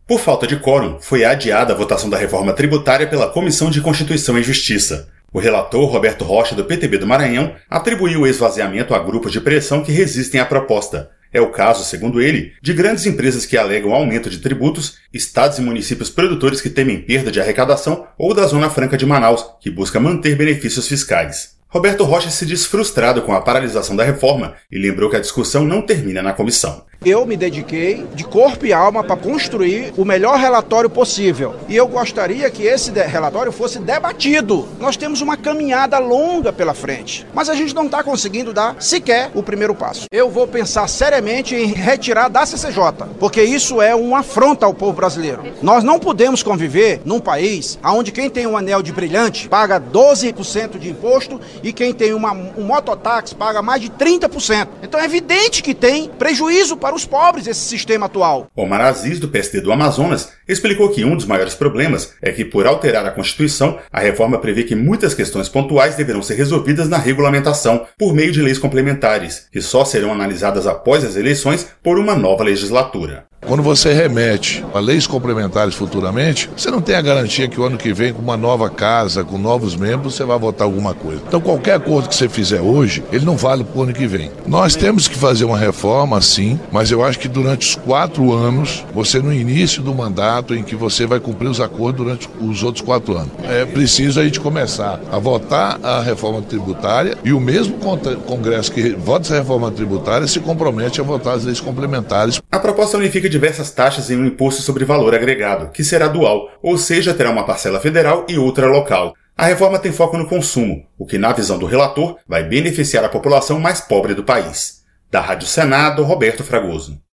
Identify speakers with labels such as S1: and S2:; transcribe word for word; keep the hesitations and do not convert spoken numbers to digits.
S1: Por falta de quórum, foi adiada a votação da reforma tributária pela Comissão de Constituição e Justiça. O relator, Roberto Rocha, do P T B do Maranhão, atribuiu o esvaziamento a grupos de pressão que resistem à proposta. É o caso, segundo ele, de grandes empresas que alegam aumento de tributos, estados e municípios produtores que temem perda de arrecadação ou da Zona Franca de Manaus, que busca manter benefícios fiscais. Roberto Rocha se diz frustrado com a paralisação da reforma e lembrou que a discussão não termina na comissão.
S2: Eu me dediquei de corpo e alma para construir o melhor relatório possível. E eu gostaria que esse relatório fosse debatido. Nós temos uma caminhada longa pela frente, mas a gente não está conseguindo dar sequer o primeiro passo. Eu vou pensar seriamente em retirar da C C J, porque isso é uma afronta ao povo brasileiro. Nós não podemos conviver num país onde quem tem um anel de brilhante paga doze por cento de imposto e quem tem uma, um mototáxi paga mais de trinta por cento. Então é evidente que tem prejuízo para os pobres esse sistema atual.
S1: Omar Aziz, do P S D do Amazonas, explicou que um dos maiores problemas é que, por alterar a Constituição, a reforma prevê que muitas questões pontuais deverão ser resolvidas na regulamentação por meio de leis complementares, que só serão analisadas após as eleições por uma nova legislatura.
S3: Quando você remete a leis complementares futuramente, você não tem a garantia que o ano que vem, com uma nova casa, com novos membros, você vai votar alguma coisa. Então, qualquer acordo que você fizer hoje, ele não vale para o ano que vem. Nós temos que fazer uma reforma, sim, mas eu acho que durante os quatro anos, você no início do mandato, em que você vai cumprir os acordos durante os outros quatro anos. É preciso a gente começar a votar a reforma tributária e o mesmo Congresso que vota essa reforma tributária se compromete a votar as leis complementares.
S1: A proposta unifica diversas taxas em um imposto sobre valor agregado, que será dual, ou seja, terá uma parcela federal e outra local. A reforma tem foco no consumo, o que, na visão do relator, vai beneficiar a população mais pobre do país. Da Rádio Senado, Roberto Fragoso.